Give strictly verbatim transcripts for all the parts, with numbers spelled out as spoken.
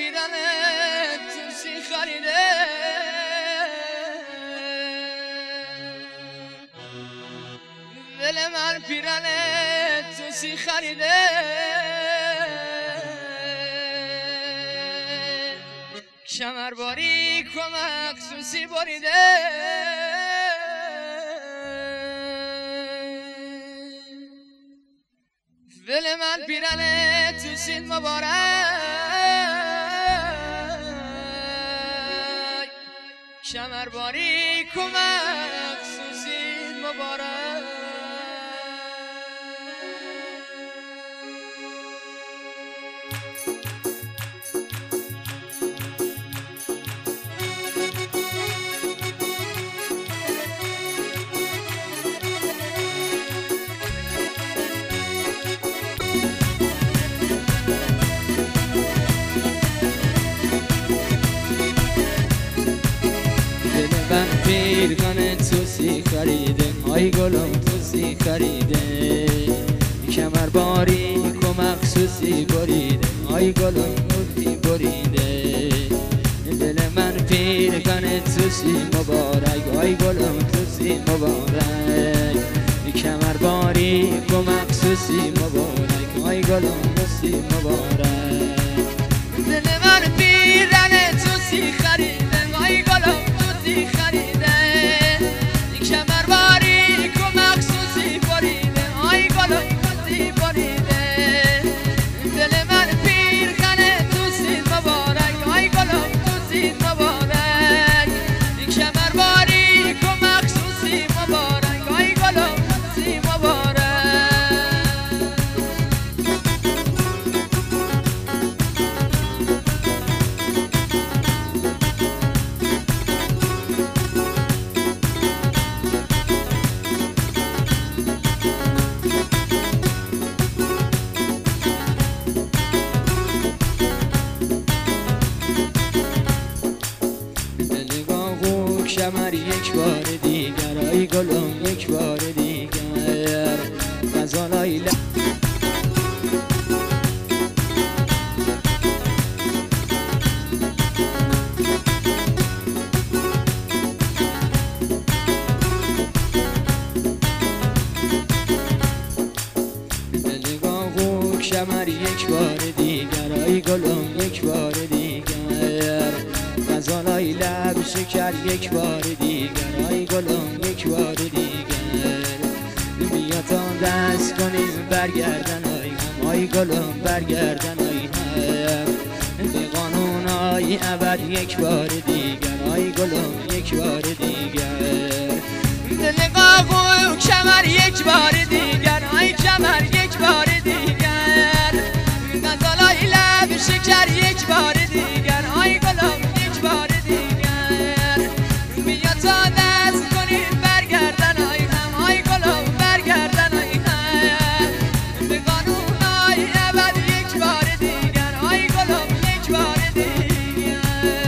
پیرنت تو سی خریده دل من پیرنت تو سی خریده کمر باری کمک سوسی بریده دل من پیرنه تو سین مبارک کمر باری کمک سوسین مبارک پیرگان تو سی خریده آی گلم تو سی خریده کمر باری کمک سوسی بریده آی گلم موتی بریده دل من پیرگان تو سی مبارک آی گلم تو سی مبارک کمر باری کمک سوسی مبارک آی گلم تو سی مبارک دل من پیرگان تو سی خریده آی گلم تو سی خریده کمر باری کمک سوسی بریده آی گلم سوسی بریده دل من پیرخانه تو سین مبارک آی گلم تو سین مبارک کمر باری کمک سوسی مبارک آی گلم سوسی مبارک کمر یک بار دیگر آی گلم یک بار دیگر غزالای ل... دلگاه کمر یک بار دیگر آی گلم یک بار دیگر غزالای لب شکر یک بار دیگر آی گلم یک بار دیگر بیا تا دست کنیم برگردن آی هم آی گلم برگردن آی هم به قانون آی ابد یک بار دیگر آی گلم یک بار دیگر دل قاقو کمر یک بار دیگر آی کمر یک بار دیگر غزالای لب شکر یک بار دیگر آی گلم یک بار دیگر بیا تا دست کنیم برگردن آی هم آی گلم برگردن آی هم به قانون آی ابد یک بار دیگر آی گلم یک بار دیگر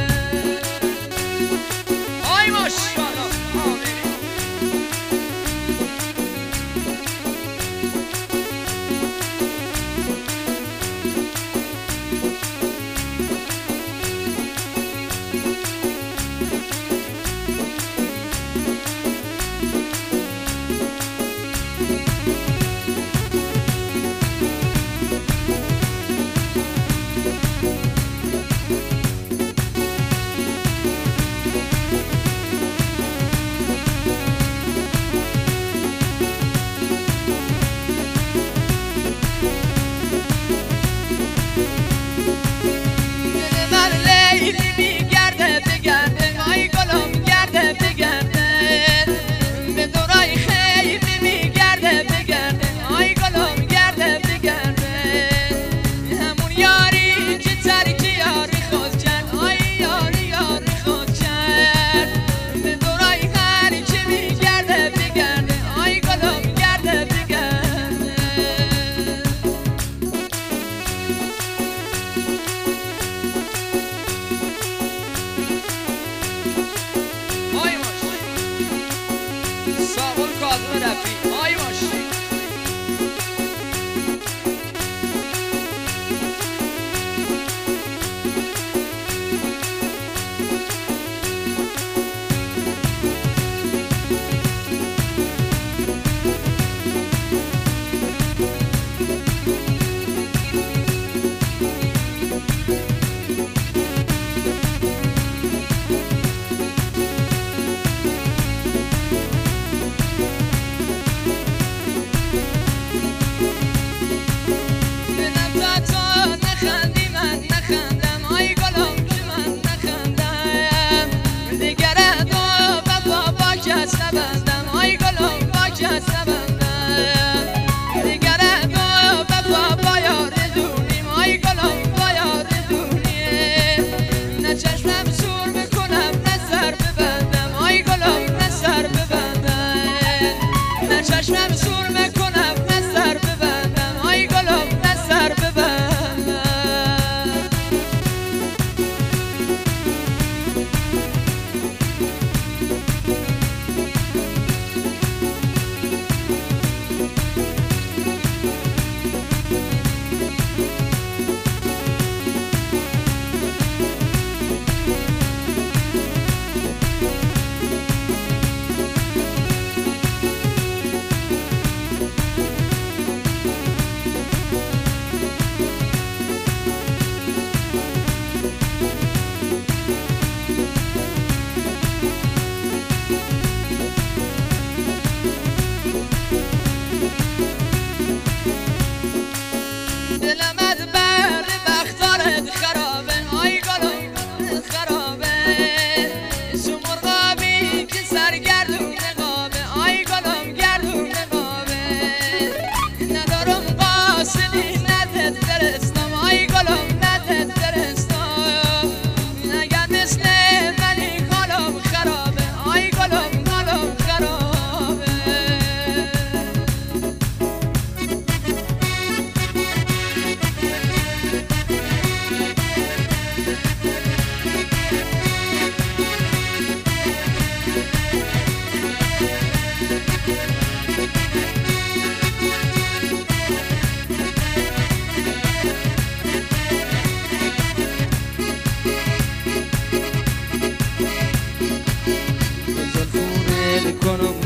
آی ماشاءالله آمین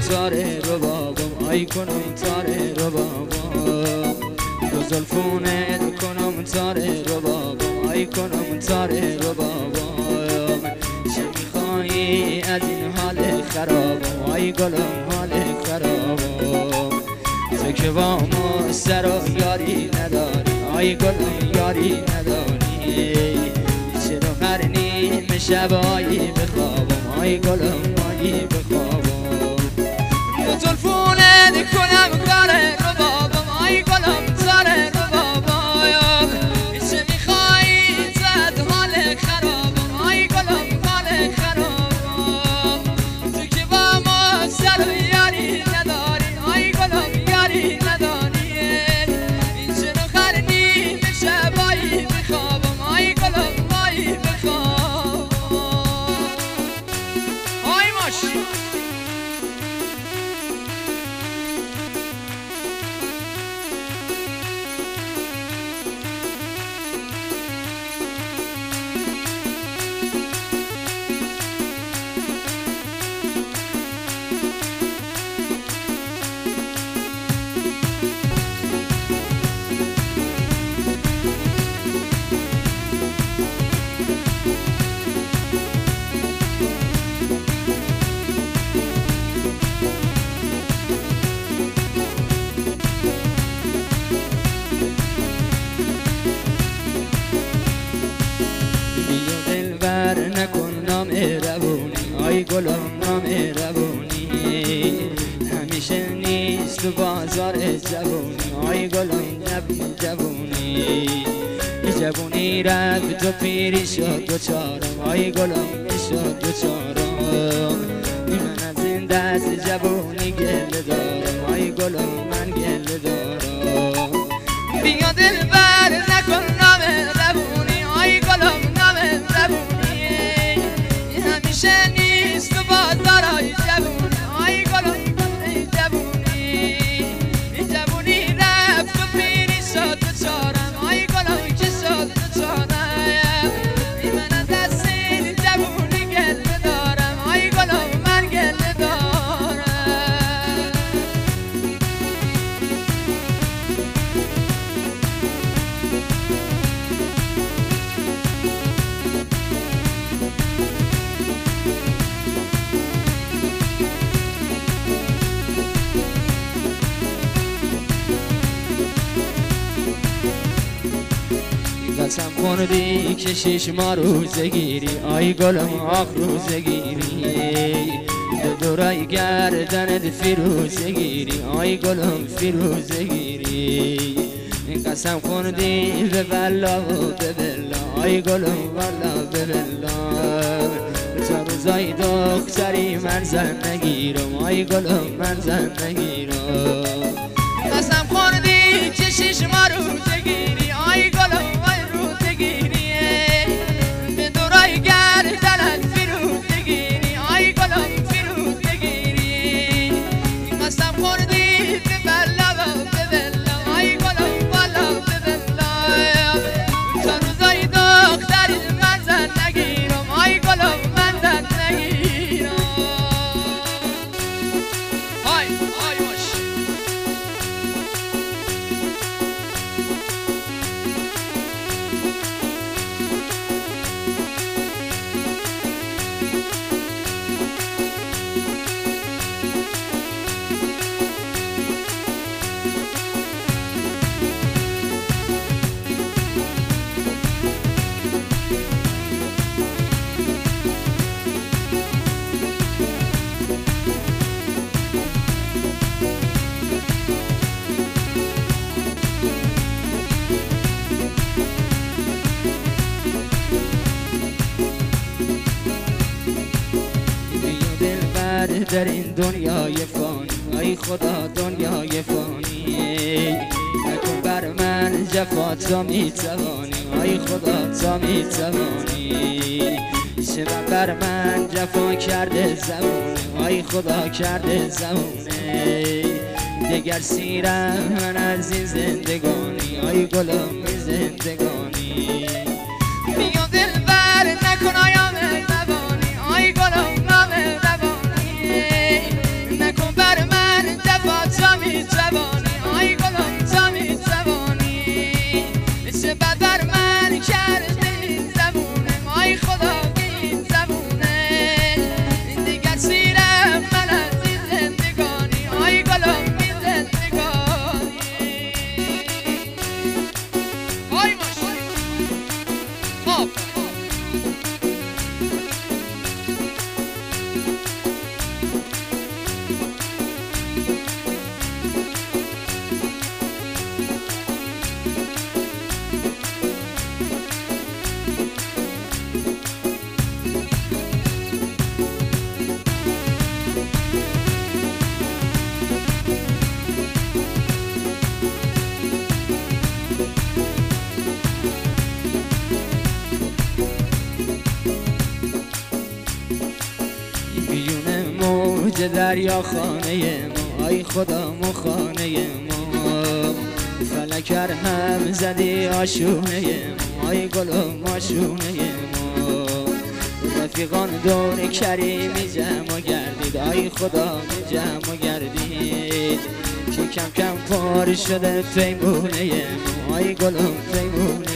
تاره رو بابام آی کنم تاره رو بابام دو زلفونه کنم تاره رو بابام آی کنم تاره رو بابام چه میخوایی از این حال خرابم آی گلم حال خرابم تو که با ما سر و یاری نداری آی گلم یاری نداری چرا هر نیم شبایی بخوابم آی گلم مایی بخوابم دو تلفونه کنم کاره رو بابام آی گلم تاره رو بابام چه میخوایی زد حال خرابم آی گلم حال خرابم تو که با ما سر و یاری نداری آی گلم یاری نداری چرا هر نیم شبایی بخوابم آی گلم مایی بخوابم آی ماشی آی گلم نام روونی همیشه نیست تو بازار جوونی آی گلم نبی جوونی جوونی رفت و پیری شد دوچارم آی گلم شد دوچارم من از این دست جوونی گله دارم آی گلم من گله دارم بیا دل بر نکن نام روونی آی گلم نام روونی همیشه نیست تو بازارای جوونی آی گلم جوونی جوونی رفت و پیری شد دوچارم آی گلم که شد دوچارم من از دست این جوونی گله دارم آی گلم من گله دارم قسم خوردی که شیش ماه روزه گیری آی گلم آخ روزه گیری به دورای گردنت فیروزه گیری آی گلم فیروزه گیری قسم خوردی به والله و به بالله آی گلم والله به بالله تا روزای دختری من زن نگیرم آی گلم من زن نگیرم قسم خوردی که شیش ماه روزه گیری آی گلم به دورای گردنت فیروزه گیری آی گلم فیروزه گیری قسم خوردی به بالله و به بالله آی گلم والله به بالله تا روزای دختری من زن نگیرم آی گلم من زن نگیرم آی آی باش در این دنیای فانی ای خدا دنیای فانی نکن بر من جفا تا میتوانی ای خدا تا میتوانی چه بر من جفا کرده زمونه ای خدا کرده زمونه دگر سیرم من از این زندگانی ای گلم زندگانی بیا دل بر نکن آیام زبانی آی گلم نام زبانی نکن موج دریا خانه ما، ای خدا مو خانه ما، فلک هم زدی آشونه ما، ای گلم آشونه ما. رفیقان دور کریمی جمع گردید، ای خدا جمع گردید، که کم کم پر شده پیمونه ما، ای گلم پیمونه